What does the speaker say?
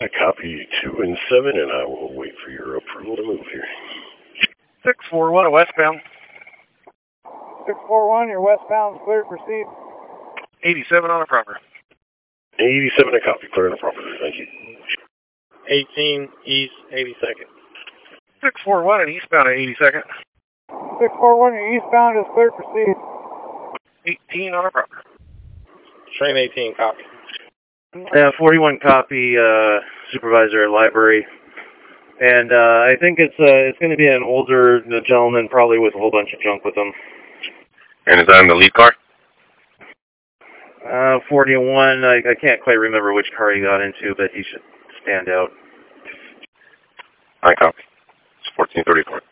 I copy 2 and 7, and I will wait for your approval to move here. 641 westbound. 641, your westbound is cleared, proceed. 87 on the proper. 87, I copy, clear on the property, thank you. 18 East 82nd. 641 and eastbound at 82nd. 641, your eastbound is cleared, proceed. 18 on the proper. Train 18, copy. 41 copy, supervisor at library. And I think it's going to be an older gentleman, probably with a whole bunch of junk with him. And is that in the lead car? 41, I can't quite remember which car he got into, but he should stand out. I copy. It's 1434.